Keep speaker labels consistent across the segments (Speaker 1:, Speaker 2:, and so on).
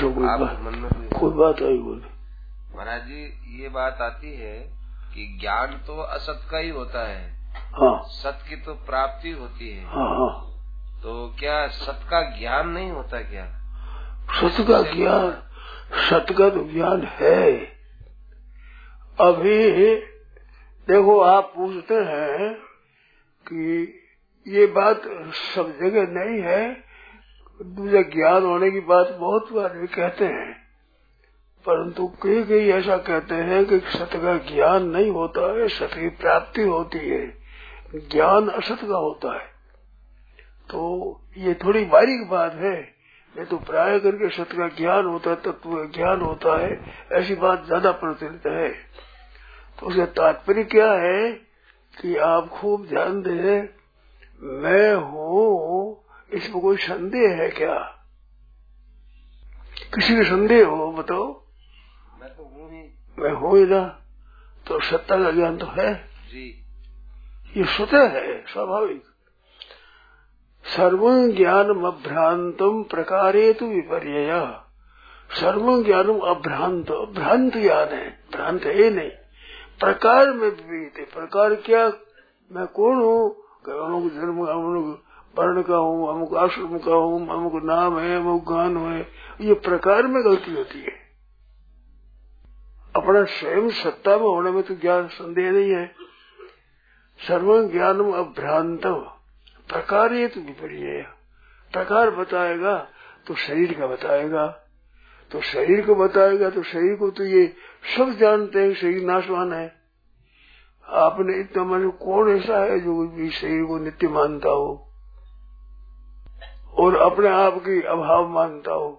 Speaker 1: पूछो कोई बात आई बोले।
Speaker 2: महाराज जी ये बात आती है कि ज्ञान तो असत का ही होता है।
Speaker 1: हाँ,
Speaker 2: सत की तो प्राप्ति होती है।
Speaker 1: हाँ हाँ।
Speaker 2: तो क्या सत का ज्ञान नहीं होता क्या?
Speaker 1: सत का ज्ञान, सत का तो ज्ञान है। अभी देखो आप पूछते हैं कि ये बात सब जगह नहीं है, दूसरा ज्ञान होने की बात बहुत बार भी कहते हैं, परंतु कई कई ऐसा कहते हैं कि सत का ज्ञान नहीं होता है, सत की प्राप्ति होती है, ज्ञान असत का होता है। तो ये थोड़ी बारीक बात है, नहीं तो प्राय करके सत का ज्ञान होता है, तत्व का ज्ञान होता है, ऐसी बात ज्यादा प्रचलित है। तो उसका तात्पर्य क्या है कि आप खूब ध्यान दें, मैं हूँ, इसमें कोई संदेह है क्या? किसी का संदेह हो बताओ?
Speaker 2: मैं तो हूँ ही,
Speaker 1: मैं हूँ ही ना, तो सत्ता का ज्ञान तो है
Speaker 2: जी,
Speaker 1: ये स्वतः है, स्वाभाविक। सर्वं ज्ञानम अभ्रांतम प्रकारे तो विपर्यय। सर्वं ज्ञानम अभ्रांत, भ्रांत ज्ञान है, भ्रांत है नहीं, प्रकार में विविध है। प्रकार क्या? मैं कौन हूँ? अमुक जन्म, अमुक वर्ण का हूँ, अमुक आश्रम का हूँ, अमुक नाम है, अमुक गान है, ये प्रकार में गलती होती है। अपना स्वयं सत्ता में होने में तो ज्ञान संदेह नहीं है। सर्वं ज्ञानम अभ्रांत प्रकार ये तो विपर्यय। प्रकार बताएगा तो शरीर का बताएगा, तो शरीर को बताएगा तो शरीर को तो ये सब जानते हैं शरीर नाशवान है। आपने इतना मन कौन ऐसा है जो शरीर को नित्य मानता हो और अपने आप की अभाव मानता हो?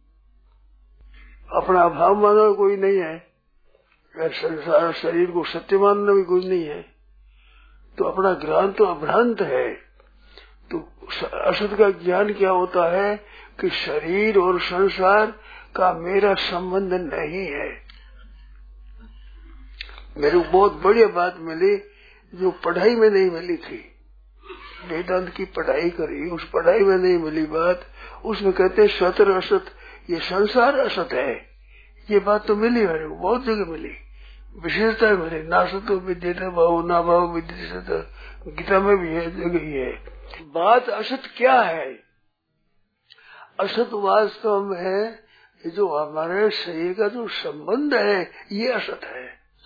Speaker 1: अपना अभाव मानना कोई नहीं है, संसार शरीर को सत्य मानना भी कोई नहीं है। तो अपना ज्ञान तो अभ्रांत है। तो असत का ज्ञान क्या होता है कि शरीर और संसार का मेरा संबंध नहीं है। मेरे को बहुत बढ़िया बात मिली जो पढ़ाई में नहीं मिली थी। वेदांत की पढ़ाई करी, उस पढ़ाई में नहीं मिली बात, उसमें कहते हैं सत और असत, ये संसार असत है। ये बात तो मिली मेरे को, बहुत जगह मिली, विशेषता मिली। ना सतो विद्यते भाव, ना भाव विद्यते, गीता में भी है, जगह ही है। बात असत क्या है? असत वास्तव में जो हमारे शरीर का जो संबंध है ये असत है।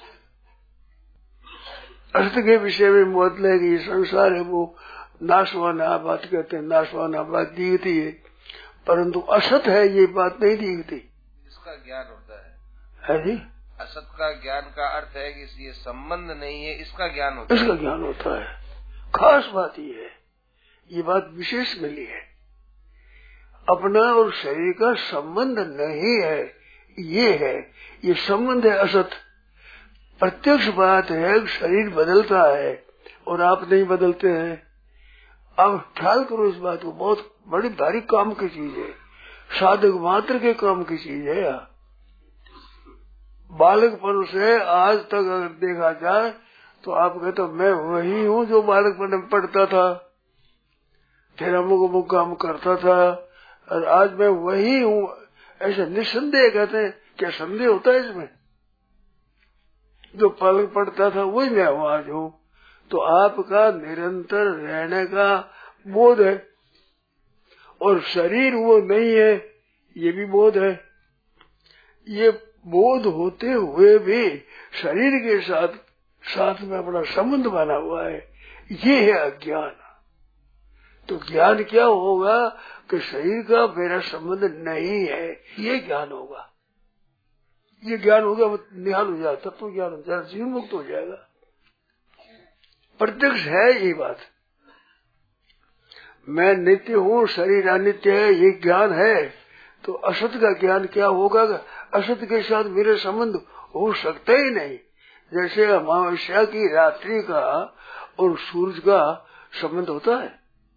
Speaker 1: असत के विषय में मतलब कि संसार है वो नाशवान बात कहते हैं, नाशवान बात दिखती है, परंतु असत है ये बात नहीं दिखती।
Speaker 2: इसका ज्ञान होता है
Speaker 1: जी।
Speaker 2: असत का ज्ञान का अर्थ है कि ये संबंध नहीं है, इसका ज्ञान होता है।
Speaker 1: इसका ज्ञान होता है। खास बात ये है, ये बात विशेष मिली है। अपना और शरीर का संबंध नहीं है, ये है, ये संबंध है असत। प्रत्यक्ष बात है, शरीर बदलता है और आप नहीं बदलते हैं। अब ख्याल करो इस बात को, बहुत बड़ी भारी काम की चीज है, साधक मात्र के काम की चीज है। बालकपन से आज तक अगर देखा जाए तो आप कहते मैं वही हूँ जो बालकपन में पढ़ता था, फिर अमुक काम करता था, और आज मैं वही हूँ, ऐसा निसंदेह कहते हैं। क्या संदेह होता है इसमें? जो पल पढ़ता था वही मैं हूँ आज हूँ। तो आपका निरंतर रहने का बोध है, और शरीर वो नहीं है ये भी बोध है। ये बोध होते हुए भी शरीर के साथ में अपना संबंध बना हुआ है, ये है अज्ञान। तो ज्ञान क्या होगा कि शरीर का मेरा संबंध नहीं है, ये ज्ञान होगा। ये ज्ञान होगा, निहाल हो जाए, तत्व ज्ञान हो जाए, जीवन मुक्त हो जाएगा। प्रत्यक्ष है ये बात। मैं नित्य हूँ, शरीर अनित्य है, ये ज्ञान है। तो असत का ज्ञान क्या होगा? असत के साथ मेरे संबंध हो सकते ही नहीं। जैसे अमावस्या की रात्रि का और सूरज का संबंध होता है,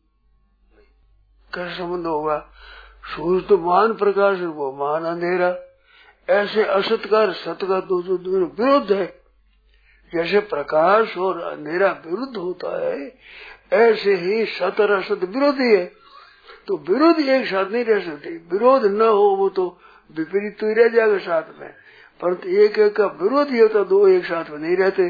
Speaker 1: कैसे संबंध होगा? सूरज तो महान प्रकाश है, वो महान अंधेरा। ऐसे असत का सत का तो विरुद्ध है। जैसे प्रकाश और अंधेरा विरुद्ध होता है, ऐसे ही सत और असत विरोधी है। तो विरोध एक साथ नहीं रह सकते। विरोध न हो वो तो विपरीत तो ही रह जाएगा साथ में, परंतु एक एक का विरोधी होता, दो एक साथ में नहीं रहते।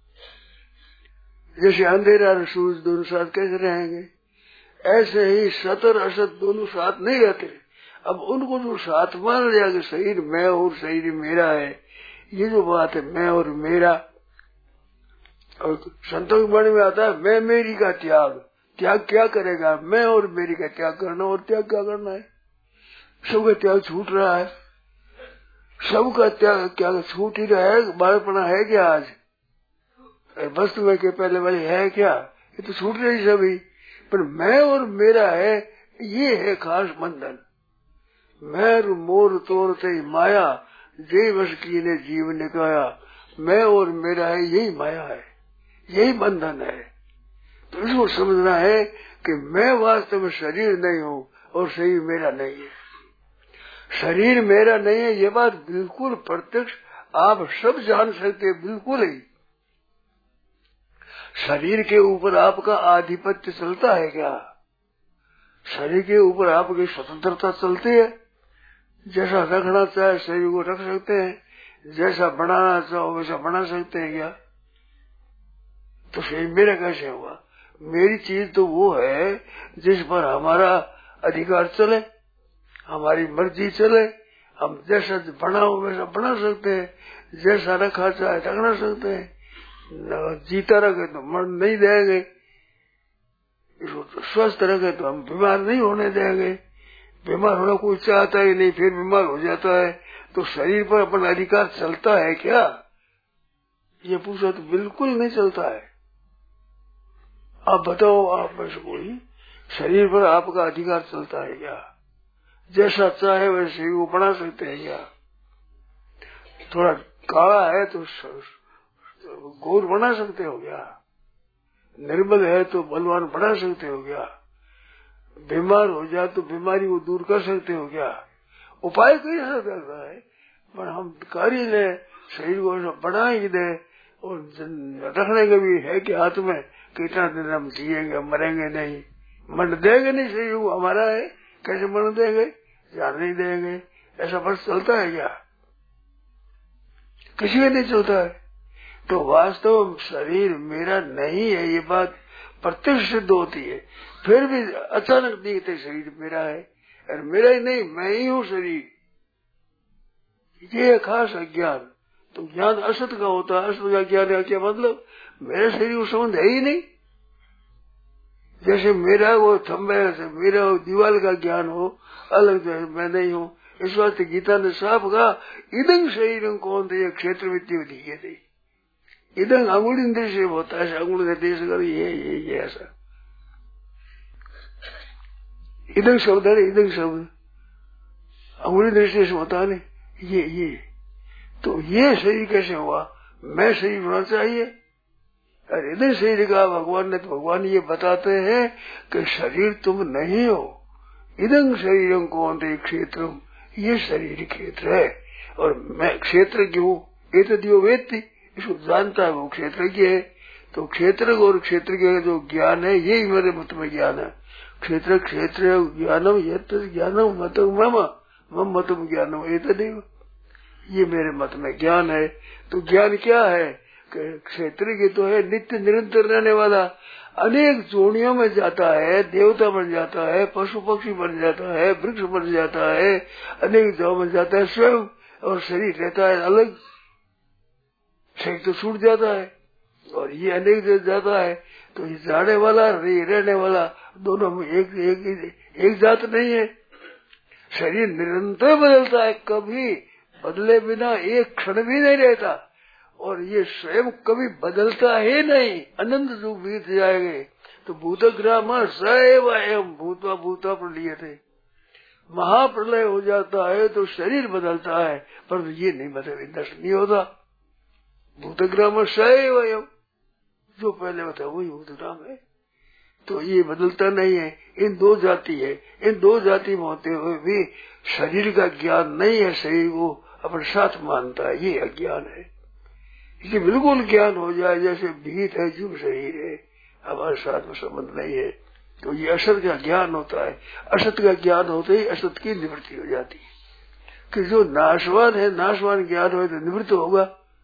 Speaker 1: जैसे अंधेरा और सूरज दोनों साथ कैसे रहेंगे, ऐसे ही सत और असत दोनों साथ नहीं रहते। अब उनको जो साथ मान लिया कि शरीर मैं और शरीर मेरा है, ये जो बात है मैं और मेरा, और संतों की वाणी में आता है मैं मेरी का त्याग। त्याग क्या करेगा, मैं और मेरी का त्याग करना, और त्याग क्या करना है, सबका त्याग छूट रहा है, सबका त्याग क्या छूट ही रहा है। बालपना है क्या आज वस्तु में के पहले वाली है क्या, ये तो छूट रही सभी, पर मैं और मेरा है, ये है खास बंधन। मैं मोर तोर ते माया जय वश की ने जीव ने कहा, मैं और मेरा है, यही माया है, यही बंधन है। तो इसको समझना है कि मैं वास्तव में शरीर नहीं हूँ और शरीर मेरा नहीं है। शरीर मेरा नहीं है ये बात बिल्कुल प्रत्यक्ष आप सब जान सकते हैं, बिल्कुल ही। शरीर के ऊपर आपका आधिपत्य चलता है क्या, शरीर के ऊपर आपकी स्वतंत्रता चलती है? जैसा रखना चाहे शरीर को रख सकते हैं, जैसा बनाना चाहो वैसा बना सकते हैं क्या? तो शरीर मेरा कैसे हुआ? मेरी चीज तो वो है जिस पर हमारा अधिकार चले, हमारी मर्जी चले, हम जैसा बनाओ वैसा बना सकते हैं, जैसा रखा चाहे रखना सकते हैं। जीता रखे तो मर नहीं देंगे, इसको तो स्वस्थ रखे तो हम बीमार नहीं होने देंगे। बीमार होना कोई चाहता ही नहीं, फिर बीमार हो जाता है। तो शरीर पर अपना अधिकार चलता है क्या, ये पूछा तो बिल्कुल नहीं चलता है। आप बताओ, आप में से कोई शरीर पर आपका अधिकार चलता है क्या? जैसा चाहे वैसे शरीर को बना सकते हैं क्या? थोड़ा काला है तो गोर बना सकते हो क्या? निर्बल है तो बलवान बना सकते हो क्या? बीमार हो जाए तो बीमारी को दूर कर सकते हो क्या? उपाय कई ऐसा करता है, पर हम कर ही ले, शरीर को ऐसा बना ही दे, और रखने के भी है कि हाथ में कितना दिन हम जिएंगे, मरेंगे नहीं, मन देंगे नहीं शरीर को, हमारा है, कैसे मन देंगे, जान नहीं देंगे। ऐसा बस चलता है क्या? किसी में नहीं चलता है। तो वास्तव शरीर मेरा नहीं है ये बात प्रत्यक्ष सिद्ध होती है, फिर भी अचानक दिखते शरीर मेरा है, और मेरा ही नहीं, मैं ही हूँ शरीर। ये खास अज्ञान। तो ज्ञान असत का होता है, असत का ज्ञान का क्या मतलब, मेरे शरीर को संबंध है ही नहीं। जैसे मेरा वो थंबे से मेरा वो दीवाल का ज्ञान हो, अलग मैं नहीं हूँ। इस वास्ते गीता ने साफ कहा, इदं शरीरं कौन थे क्षेत्र वित्तीय दिखे थे, इदं अंगुली दृश्य होता है, अंगुली निर्देश कर ये ऐसा। इदं शब्द है, इदं शब्द अंगुली दृष्टि से होता है, ये तो ये शरीर कैसे हुआ? मैं शरीर होना चाहिए। और इधर शरीर का भगवान ने, तो भगवान ये बताते हैं कि शरीर तुम नहीं हो। इदं शरीरं कौन्तेय क्षेत्रम, ये शरीर क्षेत्र है, और मैं क्षेत्र की हूँ। एतद्यो वेत्ति, इसको जानता है वो क्षेत्र की है। तो क्षेत्र और क्षेत्र के जो ज्ञान है, यही मेरे मत में ज्ञान है। क्षेत्र क्षेत्र ज्ञानम यत् ज्ञानम मतम मम मतम ज्ञानम एतदेव, ये मेरे मत में ज्ञान है। तो ज्ञान क्या है कि क्षेत्र की तो है नित्य निरंतर रहने वाला, अनेक जोड़ियों में जाता है, देवता बन जाता है, पशु पक्षी बन जाता है, वृक्ष बन जाता है, अनेक जगहों में जाता है स्वयं, और शरीर रहता है अलग। शरीर तो छूट जाता है और ये अनेक जगह जाता है। तो ये जाने वाला रहने वाला दोनों में एक जात नहीं है। शरीर निरंतर बदलता है, कभी बदले बिना एक क्षण भी नहीं रहता, और ये स्वयं कभी बदलता ही नहीं, अनंत युग बीत जाएंगे। तो भूतग्राम सैव एवं भूतवा भूतवा प्रलय थे, महाप्रलय हो जाता है तो शरीर बदलता है, पर ये नहीं बदल नष्ट नहीं होता। भूतग्राम सैव एवं, जो पहले होता है वही भूतग्राम है, तो ये बदलता नहीं है। इन दो जाति है, इन दो जाति में होते हुए भी शरीर का ज्ञान नहीं है, शरीर को अपने साथ मानता है, ये अज्ञान है। इसे बिल्कुल ज्ञान हो जाए जैसे भीत है जीव शरीर है, हमारे साथ में संबंध नहीं है, तो ये असत का ज्ञान होता है। असत का ज्ञान होते ही असत की निवृत्ति हो जाती है। कि जो नाशवान है, नाशवान ज्ञान हो तो निवृत्त होगा,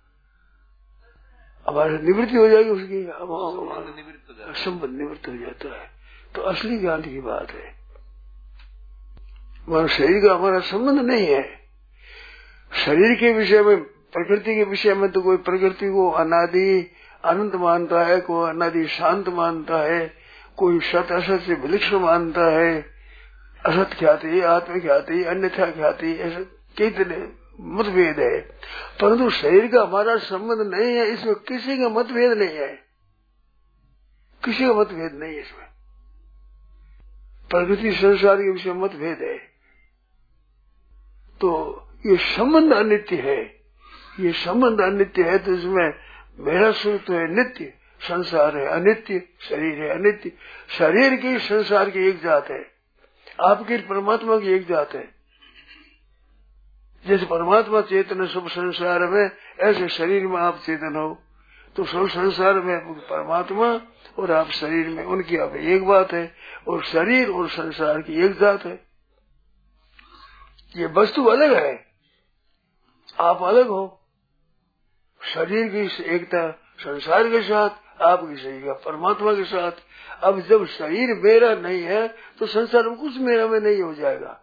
Speaker 1: हमारे निवृत्ति हो जाएगी उसकी, संबंध निवृत्त हो जाता है। तो असली ज्ञान की बात है। हमारे शरीर का हमारा संबंध नहीं है। शरीर के विषय में, प्रकृति के विषय में तो कोई प्रकृति को अनादि अनंत मानता है, कोई अनादि शांत मानता है, कोई सत असत से विलक्षण मानता है, असत ख्याति, आत्म ख्याति, अन्यथा ख्याति, ऐसे कितने मतभेद है। परंतु शरीर का हमारा संबंध नहीं है, इसमें किसी का मतभेद नहीं है, किसी का मतभेद नहीं है इसमें। प्रकृति संसार के विषय में मतभेद है। तो ये संबंध अनित्य है, ये संबंध अनित्य है, तो इसमें मेरा स्वरूप तो है नित्य, संसार है अनित्य, शरीर है अनित्य। शरीर की संसार की एक जात है, आपकी परमात्मा की एक जात है। जैसे परमात्मा चेतन है सब संसार में, ऐसे शरीर में आप चेतन हो, तो सब संसार में परमात्मा और आप शरीर में, उनकी आप एक बात है, और शरीर और संसार की एक जात है। ये वस्तु अलग है, आप अलग हो। शरीर की एकता संसार के साथ, आपकी शरीर का परमात्मा के साथ। अब जब शरीर मेरा नहीं है तो संसार में कुछ मेरा में नहीं हो जाएगा।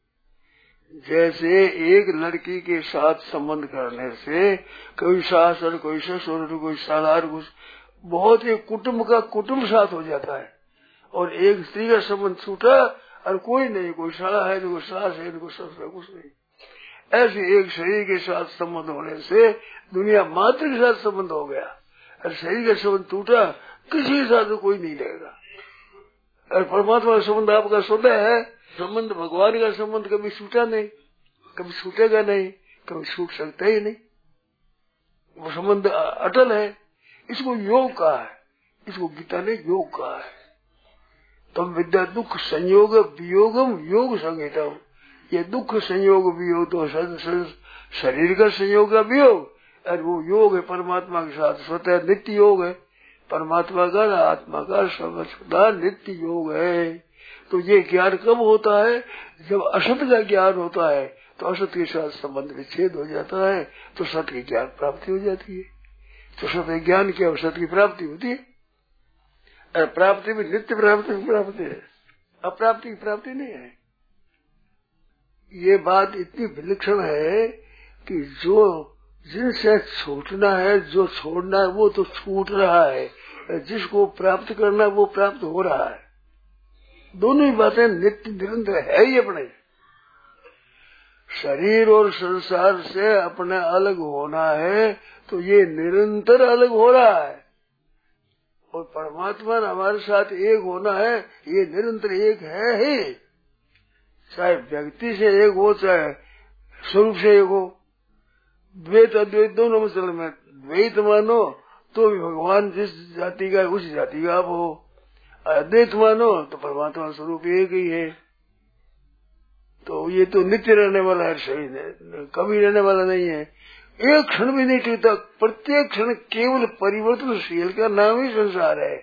Speaker 1: जैसे एक लड़की के साथ संबंध करने से कोई सास और कोई ससुर, कोई सालार, कुछ बहुत एक कुटुंब का कुटुंब साथ हो जाता है, और एक स्त्री का संबंध छूटा और कोई नहीं, कोई साला है, कोई सास है, कोई ससुर है, कुछ नहीं। ऐसे एक शरीर के साथ संबंध होने से दुनिया मात्र के साथ संबंध हो गया, और शरीर का संबंध टूटा, किसी के साथ कोई नहीं रहेगा। और परमात्मा का संबंध आपका स्वतः है, संबंध भगवान का संबंध कभी छूटा नहीं, कभी छूटेगा नहीं, कभी छूट सकता ही नहीं, वो संबंध अटल है। इसको योग कहा है, इसको गीता ने योग कहा है। तम विद्या दुख संयोग वियोगम योग संहितम। ये दुख संयोग वियोग तो शरीर का संयोग का वियोग, और वो योग है परमात्मा के साथ, स्वतः नित्य योग है परमात्मा का, आत्मा का सर्वदा नित्य योग है। तो ये ज्ञान कब होता है? जब असत का ज्ञान होता है, तो असत के साथ संबंध विच्छेद हो जाता है, तो सत की ज्ञान प्राप्ति हो जाती है। तो सत्य ज्ञान की अवसर की प्राप्ति होती है, और प्राप्ति भी नित्य प्राप्ति है, अप्राप्ति की प्राप्ति नहीं है। ये बात इतनी विलक्षण है कि जो जिनसे छूटना है, जो छोड़ना है, वो तो छूट रहा है, जिसको प्राप्त करना है वो प्राप्त हो रहा है। दोनों ही बातें नित्य निरंतर है ही अपने। शरीर और संसार से अपने अलग होना है, तो ये निरंतर अलग हो रहा है, और परमात्मा हमारे साथ एक होना है, ये निरंतर एक है ही। चाहे व्यक्ति से एक हो, चाहे स्वरूप से एक हो, द्वैत अद्वैत दोनों में चल में द्वैत मानो तो भी भगवान जिस जाति का है उस जाति का आप हो, अद्वैत मानो तो परमात्मा स्वरूप एक ही है। तो ये तो नित्य रहने वाला है, शरीर कभी रहने वाला नहीं है, एक क्षण भी नहीं टिकता। प्रत्येक क्षण केवल परिवर्तनशील का नाम ही संसार है।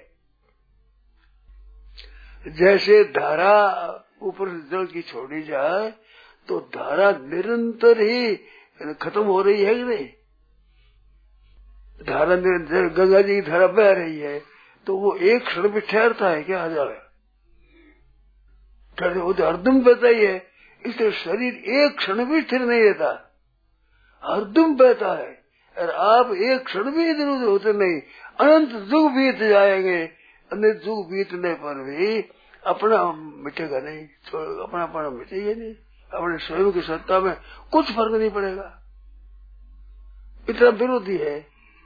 Speaker 1: जैसे धारा ऊपर से जल की छोड़ी जाए तो धारा निरंतर ही खत्म हो रही है कि नहीं? धारा निरंतर, गंगा जी की धारा बह रही है, तो वो एक क्षण भी ठहरता है क्या? हजार ठहरे, वो तो हरदम बहता ही है। इसलिए शरीर एक क्षण भी स्थिर नहीं रहता, हरदम बहता है, और आप एक क्षण भी इधर उधर होते नहीं। अनंत युग बीत जाएंगे, अनंत युग बीतने पर भी अपना मिटेगा नहीं, अपना मिटेगा नहीं, अपने स्वयं की सत्ता में कुछ फर्क नहीं पड़ेगा। इतना विरोधी है।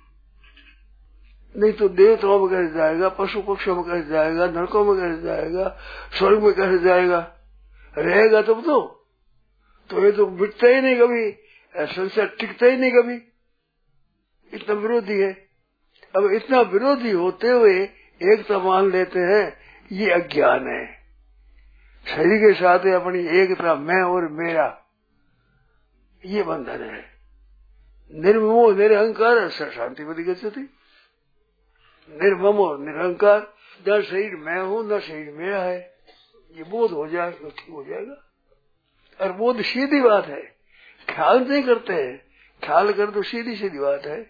Speaker 1: नहीं तो देवताओं में कैसे जाएगा, पशु पक्षियों में कैसे जाएगा, नरकों में कैसे जाएगा, स्वर्ग में कैसे जाएगा? रहेगा तब तो ये तो मिटता ही नहीं कभी, संसार टिकता ही नहीं कभी। इतना विरोधी है। अब इतना विरोधी होते हुए एकता मान लेते हैं, ये अज्ञान है। शरीर के साथ अपनी एकता, मैं और मेरा, ये बंधन है। निर्ममो निरहंकार शांति पति गच्छति। निर्ममो निरहंकार, न शरीर मैं हूँ न शरीर मेरा है, ये बोध हो जाए तो ठीक हो जाएगा। और बोध सीधी बात है, ख्याल नहीं करते हैं। ख्याल कर तो सीधी सीधी बात है,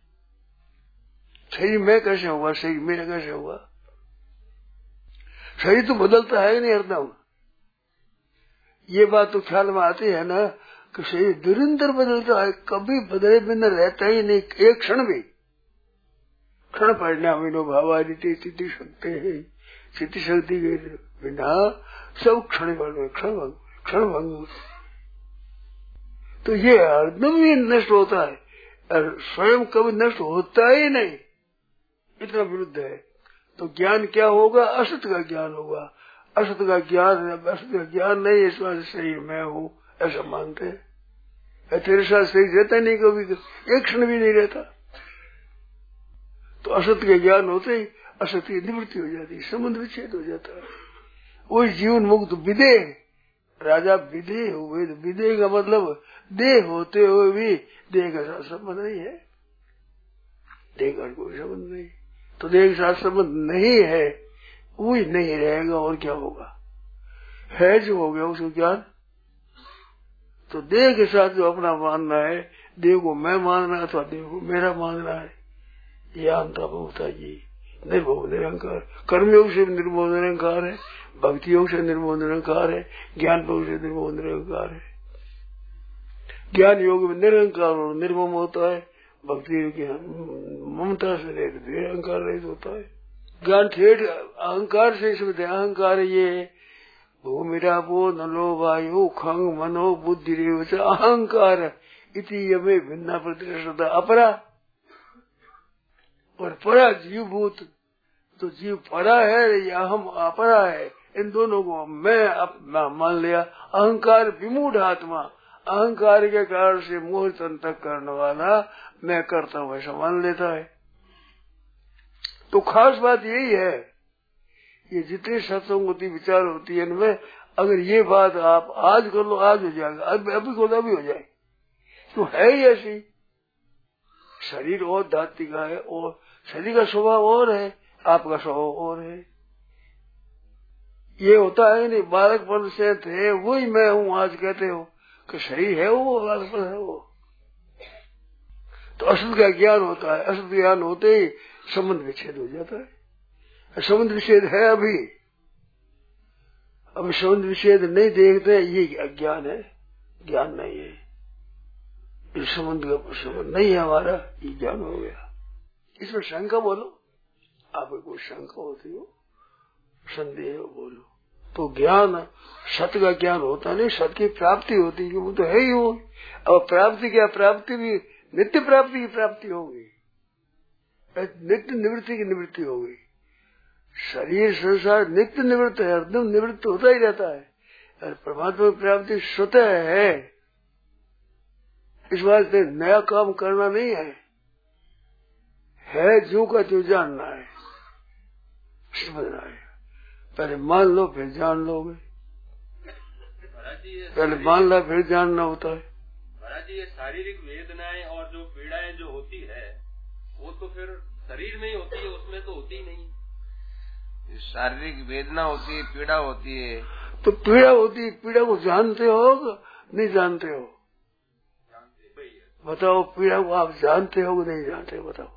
Speaker 1: शरीर में कैसे हुआ, शरीर मेरा कैसे हुआ। शरीर तो बदलता है नहीं हरदम। ये बात तो ख्याल में आती है ना कि शरीर निरंतर बदलता है, कभी बदले बिना रहता ही नहीं, एक क्षण भी। क्षण परिणामिनो भावादिति स्थिति शक्ति है, स्थिति शक्ति के बिना सब क्षण भंग। तो ये हरदम ही नष्ट होता है और स्वयं कभी नष्ट होता ही नहीं, इतना विरुद्ध है। तो ज्ञान क्या होगा, असत का ज्ञान होगा। असत का ज्ञान नहीं, इस बात शरीर में हूँ ऐसा मानते हैं। तेरे साथ शरीर रहता नहीं, कभी एक क्षण भी नहीं रहता। तो असत के ज्ञान होते ही असत की निवृत्ति हो जाती है, संबंध विच्छेद हो जाता है। वही जीवन मुक्त विदेह, राजा विदेह हुए। विदेह का मतलब देह होते हुए भी देह के साथ संबंध नहीं है, देह का कोई संबंध नहीं। तो देह के साथ संबंध नहीं है, वही नहीं रहेगा और क्या होगा। है जो हो गया उसको ज्ञान। तो देह के साथ जो अपना मानना है, देह को मैं मानना अथवा देह को मेरा मानना है, ये अंतर होता जी। निर्भव निरंकार, कर्मयोग से निर्भव निरंकार है, भक्ति योग से निर्भव निरंकार है, ज्ञान योग से निर्भव निरंकार है। ज्ञान योग में निरंकार और निर्भव होता है, भक्ति ममता से निरंकार रहित होता है। ज्ञान ठेठ अहंकार से शब्द है। अहंकार ये भूमिरापो नलो वायु खंग मनो बुद्धि अहंकार इति यमे भिन्ना प्रतिष्ठा अपरा और परा जीवभूत। तो जीव परा है या हम अपरा है, इन दोनों को मैं मान लिया। अहंकार विमूढ़ आत्मा, अहंकार के कारण से मोह तंतक करने वाला मैं करता हूँ ऐसा मान लेता है। तो खास बात यही है, ये जितने सत्संग होती विचार होती है इनमें अगर ये बात आप आज कर लो आज हो जाएगा, अभी को अभी हो जाए। तो है ही ऐसी, शरीर और धातु का है और शरीर का स्वभाव और है, आपका स्वभाव और है। ये होता है नहीं, बालकपन से थे वही मैं हूँ आज कहते हो कि शरीर है वो, बालकपन है वो। तो असत का ज्ञान होता है, असत ज्ञान होते ही संबंध विच्छेद हो जाता है। संबंध विच्छेद है अभी संबंध विच्छेद नहीं देखते, ये अज्ञान है, ज्ञान नहीं है। इस संबंध का संबंध नहीं है हमारा, ये ज्ञान हो गया। इसमें शंका बोलो, आपको कोई शंका होती हो, संदेह हो बोलो। तो ज्ञान सत्य का ज्ञान होता नहीं, सत्य की प्राप्ति होती है, वो तो है ही वो। अब प्राप्ति क्या, प्राप्ति भी नित्य प्राप्ति की प्राप्ति होगी, नित्य निवृत्ति की निवृत्ति होगी। शरीर संसार नित्य निवृत्त है, हरदम निवृत्त होता ही रहता है। और परमात्मा की प्राप्ति स्वतः है, इस बात से नया काम करना नहीं है जो का जो जानना है, समझना है। पहले मान लो फिर जान लोगे, पहले मान लो फिर जानना होता है।
Speaker 3: महाराज जी, ये शारीरिक वेदनाएं और जो पीड़ाएं जो होती है वो तो फिर शरीर में ही होती है, उसमें तो होती ही नहीं।
Speaker 2: शारीरिक वेदना होती है, पीड़ा होती है।
Speaker 1: तो पीड़ा होती है, पीड़ा को जानते हो नहीं जानते हो? बताओ, पीड़ा को आप जानते हो नहीं जानते? बताओ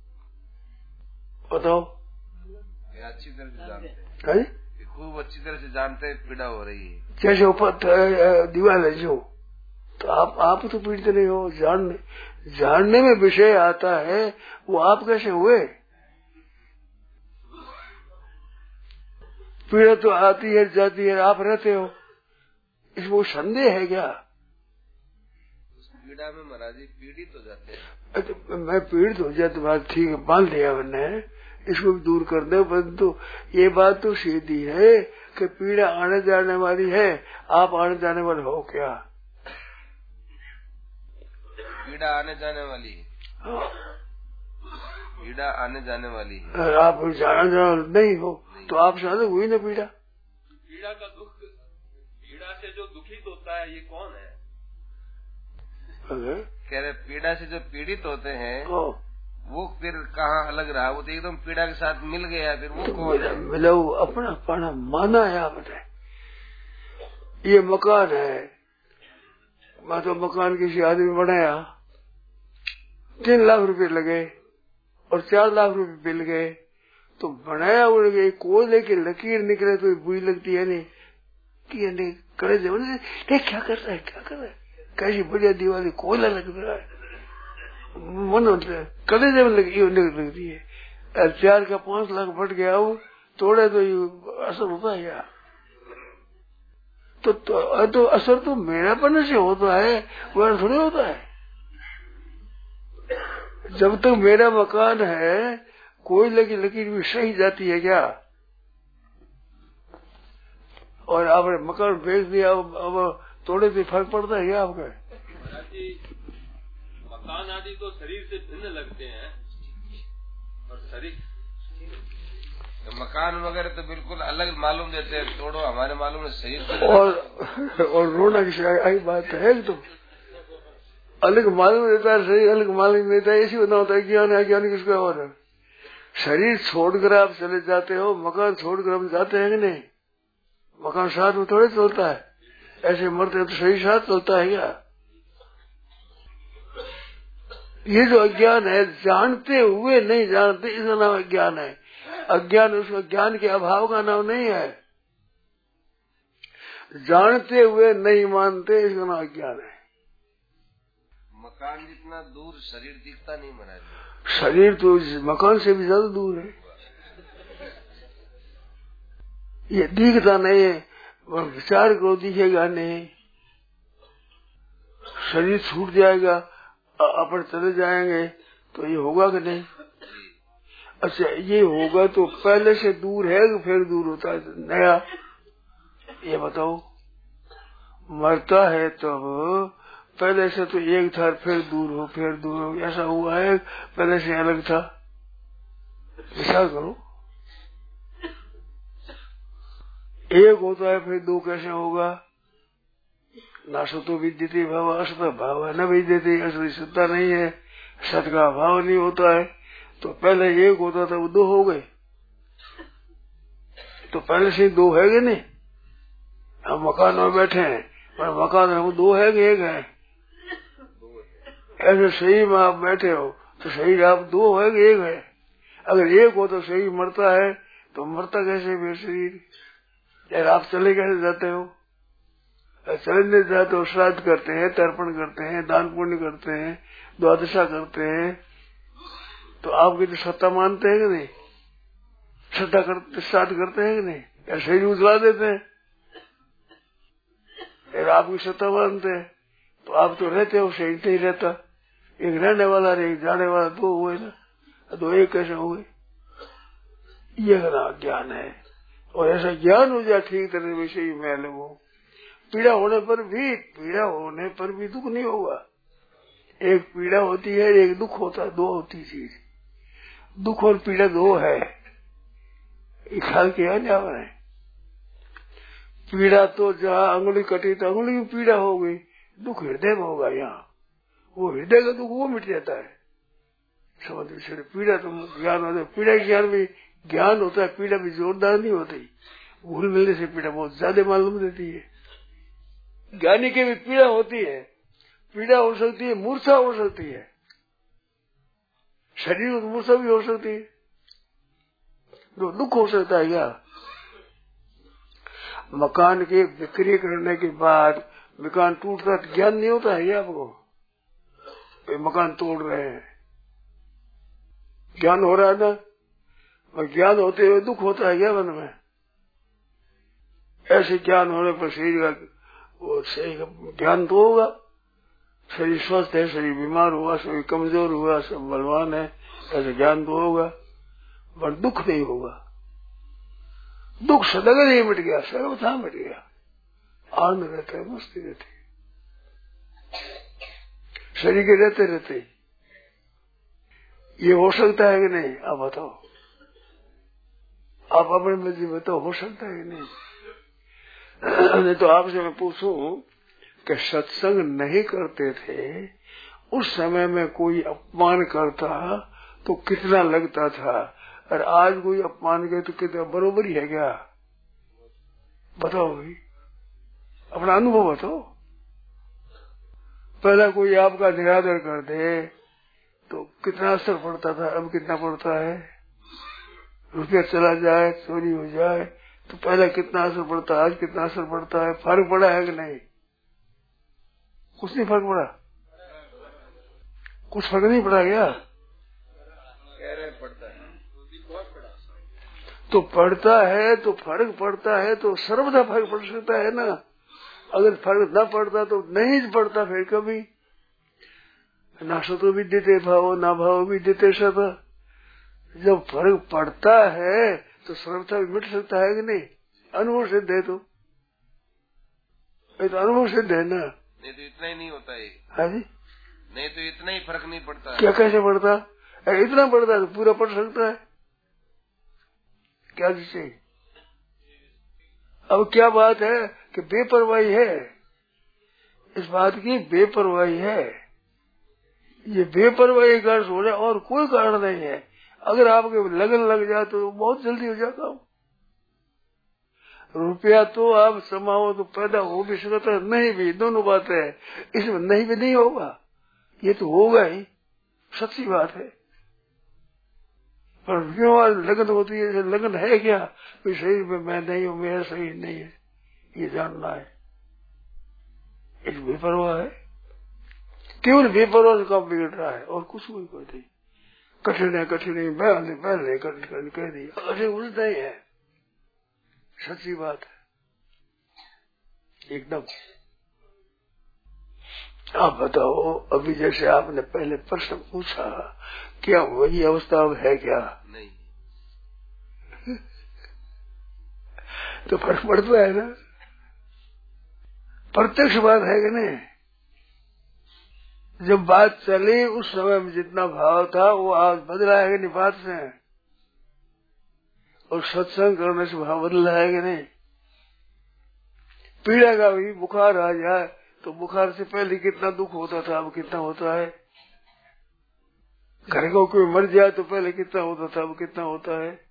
Speaker 2: अच्छी तरह से जानते
Speaker 1: हैं,
Speaker 2: खूब अच्छी तरह से जानते हैं पीड़ा हो रही है।
Speaker 1: जैसे ऊपर दीवार है जो, तो आप तो पीड़ित नहीं हो, जानने में विषय आता है, वो आप कैसे हुए? पीड़ा तो आती है जाती है, आप रहते हो, इसमें संदेह है क्या?
Speaker 2: पीड़ा में महाराज जी पीड़ित हो जाते हैं।
Speaker 1: तो मैं पीड़ित हो जाता, बात ठीक है, बांध दिया मैंने, इसको भी दूर कर दे। परंतु ये बात तो सीधी है कि पीड़ा आने जाने वाली है, आप आने जाने वाले हो क्या?
Speaker 3: पीड़ा आने जाने वाली है।
Speaker 1: हाँ।
Speaker 3: पीड़ा आने जाने वाली है,
Speaker 1: अगर आप जाने जाने नहीं हो तो आप साथ हुई ना पीड़ा।
Speaker 3: पीड़ा का दुख, पीड़ा से जो दुखित होता है ये कौन है?
Speaker 2: कह रहे पीड़ा से जो पीड़ित होते हैं वो फिर कहाँ अलग रहा, वो तो एकदम पीड़ा के साथ मिल गया, फिर वो कौन है?
Speaker 1: मिला अपना पाना माना है आपने। ये मकान है, मैं तो मकान किसी आदमी बनाया, 3 लाख रुपए लगे और 4 लाख रुपए बिल गए, तो बनाया उड़ गए, कोयले की लकीर निकले तो बुरी लगती है नहीं कि करे जब क्या कर रहा है, क्या कर रहा है, कैसी बढ़िया दीवार कोयला लग रहा है, मन करे जब लगती है। 4 का 5 लाख बढ़ गया वो तोड़े तो असर होता है क्या? तो असर तो मेरा पन्ने से होता है, वो थोड़ी होता है। जब तक मेरा मकान है कोयले की लकीर भी सही जाती है क्या? और आपने मकान बेच दिया, अब तोड़े से फर्क पड़ता है क्या आपका?
Speaker 3: मकान आदि तो शरीर से भिन्न लगते हैं, और शरीर
Speaker 2: तो मकान वगैरह तो बिल्कुल अलग मालूम देते हैं, तोड़ो हमारे मालूम है शरीर से।
Speaker 1: और रोना की आई बात है, तो अलग मालूम देता है, शरीर अलग मालूम देता है, ऐसी बना होता है ज्ञान है, ज्ञान किसका और है? शरीर छोड़कर आप चले जाते हो, मकान छोड़कर हम जाते हैं कि नहीं? मकान साथ में थोड़े चलता है, ऐसे मरते हैं तो शरीर साथ चलता है क्या? ये जो अज्ञान है, जानते हुए नहीं जानते, इसका नाम अज्ञान है। अज्ञान उसका ज्ञान के अभाव का नाम नहीं है, जानते हुए नहीं मानते, इसका नाम अज्ञान है।
Speaker 2: मकान जितना दूर शरीर दिखता नहीं महाराज,
Speaker 1: शरीर तो मकान से भी ज्यादा दूर है, ये दिखता नहीं है, विचार करो दिखेगा नहीं, शरीर छूट जाएगा, अपन चले जाएंगे तो ये होगा कि नहीं? अच्छा, ये होगा तो पहले से दूर है कि फिर दूर होता है नया? ये बताओ। मरता है तब पहले से तो एक था, फिर दूर हो, फिर दूर हो, ऐसा हुआ है? पहले से अलग था? विचार करो। एक होता है फिर दो कैसे होगा? ना सतो विद्यते भाव असत भाव न विद्यते, असली सत्ता नहीं है, सत का भाव नहीं होता है। तो पहले एक होता था, वो दो हो गए, तो पहले से दो है कि नहीं? हम मकान में बैठे हैं, पर मकान में वो दो है कि एक है? ऐसे शरीर में आप बैठे हो तो शरीर आप दो है कि एक है? अगर एक हो तो शरीर मरता है, तो मरता कैसे फिर शरीर? यार आप चले कैसे जाते हो? चलने जाते हो, श्राद्ध करते हैं, तर्पण करते हैं, दान पुण्य करते हैं, द्वादशा करते हैं, तो आपकी तो सत्ता मानते हैं कि नहीं? श्रद्धा करते, श्राद्ध करते हैं कि नहीं? या शरीर उजला देते हैं, यार आपकी सत्ता मानते हैं, तो आप तो रहते हो, शरीर नहीं रहता। एक रहने वाला एक जाने वाला दो हुए ना, दो एक कैसे हुए? ये ज्ञान है। और ऐसा ज्ञान हो जाए ठीक तरह वैसे ही मैं लगू, पीड़ा होने पर भी दुख नहीं होगा। एक पीड़ा होती है, एक दुख होता है, दो होती चीज। दुख और पीड़ा दो है, ख्याल किया नहीं आपने? पीड़ा तो जहाँ अंगुली कटी तो अंगुली की पीड़ा हो गई, दुख हृदय में होगा। यहाँ वो हृदय का दुख वो मिट जाता है, समझ में? पीड़ा तो ज्ञान होता है, पीड़ा ज्ञान भी ज्ञान होता है, पीड़ा भी जोरदार नहीं होती। भूल मिलने से पीड़ा बहुत ज्यादा मालूम देती है। ज्ञानी की भी पीड़ा होती है, पीड़ा हो सकती है, मूर्छा हो सकती है, शरीर में मूर्छा भी हो सकती है, तो दुख हो सकता है। क्या मकान की बिक्री करने के बाद मकान टूटता तो ज्ञान नहीं होता है? आपको मकान तोड़ रहे हैं, ज्ञान हो रहा है ना? और ज्ञान होते हुए दुख होता है क्या मन में? ऐसे ज्ञान होने पर शरीर का वो सही ज्ञान तो होगा। शरीर स्वस्थ है, शरीर बीमार हुआ, शरीर कमजोर हुआ, सब बलवान है, ऐसे ज्ञान तो होगा, पर दुख नहीं होगा। दुख सदगर ही मिट गया, सर्वथा मिट गया, आनंद रहता है, मस्ती रहती है शरीर के रहते रहते। ये हो सकता है कि नहीं? आप बताओ, आप अपने मर्जी बताओ, हो सकता है कि नहीं? नहीं तो आपसे मैं पूछूं कि सत्संग नहीं करते थे उस समय में कोई अपमान करता तो कितना लगता था, और आज कोई अपमान करे तो कितना बरोबरी है क्या? बताओ भाई, अपना अनुभव बताओ। पहला कोई आपका निरादर कर दे तो कितना असर पड़ता था, अब कितना पड़ता है। रुपया चला जाए, चोरी हो जाए तो पहले कितना असर पड़ता है, आज कितना असर पड़ता है। फर्क पड़ा है कि नहीं? कुछ नहीं फर्क पड़ा, कुछ फर्क नहीं पड़ा क्या?
Speaker 2: पड़ता है
Speaker 1: तो पड़ता है तो फर्क पड़ता है तो सर्वदा फर्क पड़ सकता है ना। अगर फर्क न पड़ता तो नहीं पड़ता फिर कभी। ना सतो विद्यते भावो ना भावो विद्यते सत। जब फर्क पड़ता है तो सर्वथा मिट सकता है कि नहीं? अनुभव सिद्ध है तो अनुभव सिद्ध है ना।
Speaker 2: नहीं तो इतना ही नहीं होता है।
Speaker 1: हाँ जी,
Speaker 2: नहीं तो इतना ही फर्क नहीं पड़ता।
Speaker 1: क्या कैसे पड़ता? इतना पड़ता है तो पूरा पड़ सकता है क्या जिससे? अब क्या बात है कि बेपरवाही है, इस बात की बेपरवाही है। ये बेपरवाही का हो रहा और कोई कारण नहीं है। अगर आपके लगन लग जाए तो बहुत जल्दी हो जाता हूँ। रुपया तो आप समाओ तो पैदा हो भी सकता है, नहीं भी, दोनों बातें है। इसमें नहीं भी नहीं होगा, ये तो होगा ही, सच्ची बात है। पर रुपयों लगन होती है, लगन है क्या? कोई शरीर में मैं नहीं हूँ, मेरा शरीर नहीं है, ये जानना है। एक बेपरवाह है, केवल बेपरवाह से काम बिगड़ रहा है और कुछ भी कोई नहीं। कठिन है पहले कह दिया, अरे उल्टा ही है, सच्ची बात है एकदम। आप बताओ, अभी जैसे आपने पहले प्रश्न पूछा, क्या वही अवस्था अब है क्या?
Speaker 2: नहीं।
Speaker 1: तो फर्क पड़ता है ना, प्रत्यक्ष बात है कि नहीं? जब बात चली उस समय में जितना भाव था वो आज बदला है कि नहीं बात से? और सत्संग करने से भाव बदला है कि नहीं? पीड़ा का भी बुखार आ जाए तो बुखार से पहले कितना दुख होता था, अब कितना होता है। घर को कोई मर जाए तो पहले कितना होता था, अब कितना होता है।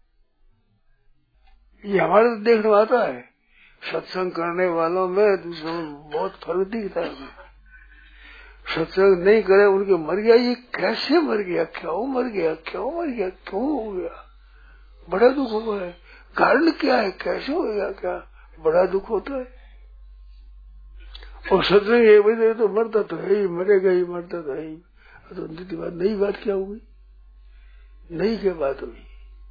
Speaker 1: ये हमारे देखने में आता है। सत्संग करने वालों में दूसरों में बहुत फर्क दिखता है। सत्संग नहीं करे उनके मर गया, ये कैसे मर गया, क्यों मर गया, क्यों मर गया, क्यों हो गया, बड़ा दुख हुआ है। कारण क्या है, कैसे हो गया, क्या बड़ा दुख होता है। और सत्संग एक बजे तो मरता तो है ही, मरेगा ही, मरता तो है ही। तो नई बात क्या हुई, नई क्या बात हुई।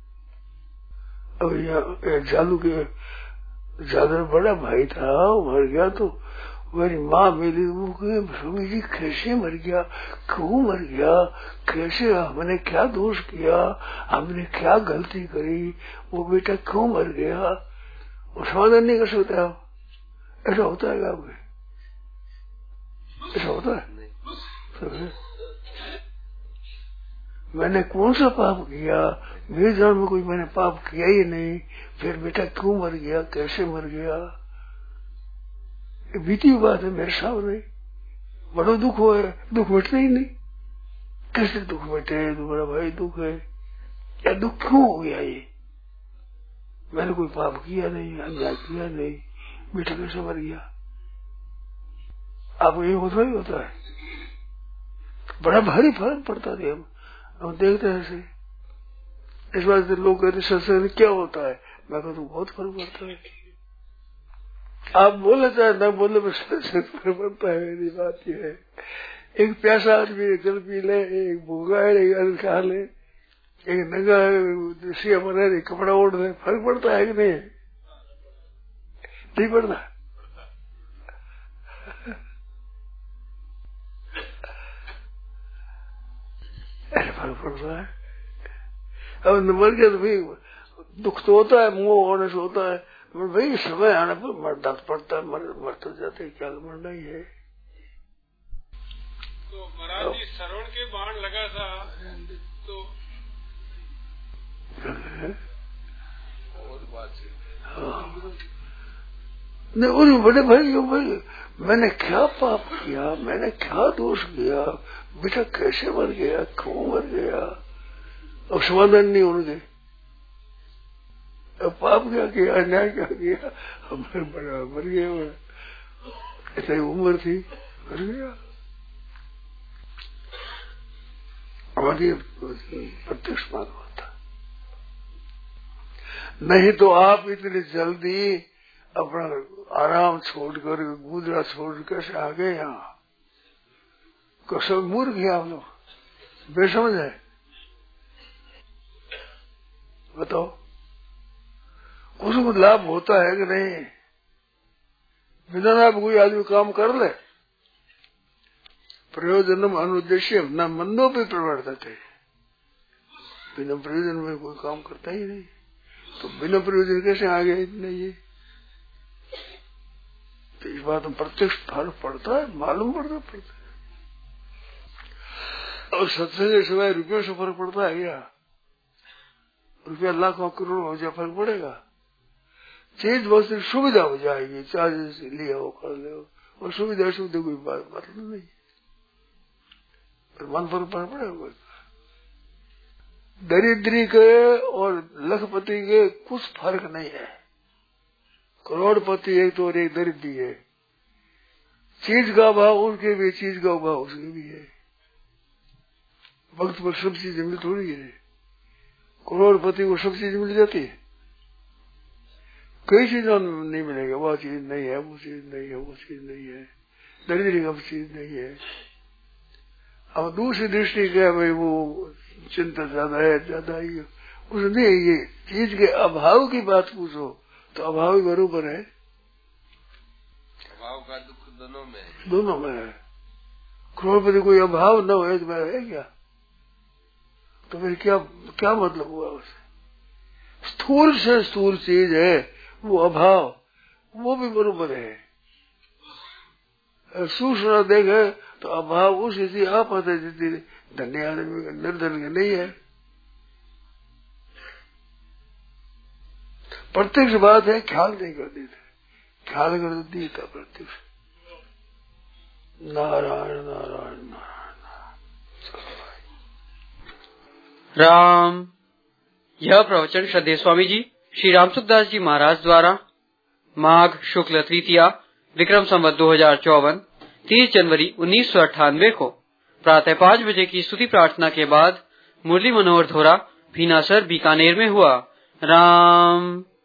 Speaker 1: अब यहाँ जालू के ज्यादा बड़ा भाई था, मर गया तो मेरी माँ मेरी स्वामी जी कैसे मर गया, क्यों मर गया, कैसे, हमने क्या दोष किया, हमने क्या गलती करी, वो बेटा क्यों मर गया। वो समाधान नहीं कर सकता। ऐसा होता है आपके? ऐसा होता है? मैंने कौन सा पाप किया, मेरे जान में कोई मैंने पाप किया ही नहीं, फिर बेटा क्यों मर गया, कैसे मर गया। बीती बात है मेरे सामने, बड़ा दुख हो है, दुख मिटता ही नहीं। कैसे दुख मिटे, तुम्हारा भाई दुख है, क्या दुख क्यों हो गया ये, मैंने कोई पाप किया नहीं, अन्याय किया नहीं, बेटा कैसे मर गया। आपको ये होता ही होता है, बड़ा भारी फर्क पड़ता है। हम देखते हैं ऐसे, इस बात से लोग कहते सत्संग क्या होता है, मैं कहता हूँ बहुत फर्क पड़ता है। आप बोले चाहे न बोले, फर्क पड़ता है। मेरी बात ये है, एक प्यासा आदमी जल पी ले, एक भूखा है एक अन्न खा ले, एक नंगा सिया मरे कपड़ा ओढ़ ले, फर्क पड़ता है कि नहीं? नहीं पड़ता। फर्क पड़ता है। अब मर गया तो भाई दुख तो होता है, मोह होने से होता है, भाई समय आने पर मरना पड़ता है, मर तो जाते, क्या मरना ही है।
Speaker 3: तो महाराज जी श्रवण के बाण लगा था तो
Speaker 2: और बात
Speaker 1: नहीं, बड़े भाई मैंने क्या पाप किया, मैंने क्या दोष किया, बेटा कैसे मर गया, क्यों मर गया। अब समाधान नहीं उनके, अब पाप क्या किया, अन्याय क्या किया, मर गया, इतनी उम्र थी, मर गया। हमारी प्रत्यक्ष मालूम होता। नहीं तो आप इतनी जल्दी अपना आराम छोड़कर गुजरा छोड़ कैसे आ गए यहाँ? कसम मूर्ख है आप लोग, बेसमझ है। बताओ कुछ लाभ होता है कि नहीं? बिना लाभ कोई आदमी काम कर ले? प्रयोजनम अनुद्देश्य न मंदो भी प्रवर्तते, बिना प्रयोजन में कोई काम करता ही नहीं, तो बिना प्रयोजन कैसे आ गए इतने ये? तो इस बात में प्रत्यक्ष फर्क पड़ता है, मालूम पड़ता है। और सत्संग के सिवाय रुपये से फर्क पड़ता है क्या? रुपया लाखों करोड़ हो जाए फर्क पड़ेगा? चीज वस्तु सुविधा हो जाएगी, चार्जेस लिया हो कर ले, और सुविधा सुविधा कोई बात मतलब नहीं, पर मन पर पड़ेगा। दरिद्री के और लखपति के कुछ फर्क नहीं है। करोड़पति एक तो और एक दरिद्री है। चीज का अभाव उनके भी, चीज का अभाव उसके भी है। वक्त पर सब चीजें मिल थोड़ी है। करोड़पति को सब चीज मिल जाती है? कई चीजों नहीं मिलेगा, वो चीज नहीं है, वो चीज नहीं है, वो चीज नहीं है, दरिद्री का चीज नहीं है। अब दूसरी दृष्टि क्या भाई, वो चिंता ज्यादा है, ज्यादा ही उसने ये चीज के अभाव की बात पूछो तो अभाव ही बरोबर है।
Speaker 2: अभाव का दुख दोनों में है। करोड़पति कोई अभाव न हो तो है क्या? तो फिर क्या मतलब हुआ उसे? स्थूल से स्थूल चीज है वो अभाव, वो भी बरोबर है। सूक्ष्म देखे तो अभाव उसी से आप आते धन्य आदमी का, निर्धन का नहीं है। प्रत्यक्ष बात है, ख्याल नहीं कर देते, ख्याल कर देती था प्रत्यक्ष। नारायण नारायण नारायण
Speaker 4: राम। यह प्रवचन श्रद्धेय स्वामी जी श्री राम सुखदास जी महाराज द्वारा माघ शुक्ल तृतीया विक्रम संवत 2054 30 जनवरी 1998 को प्रातः 5 बजे की स्तुति प्रार्थना के बाद मुरली मनोहर धोरा भीनासर बीकानेर में हुआ। राम।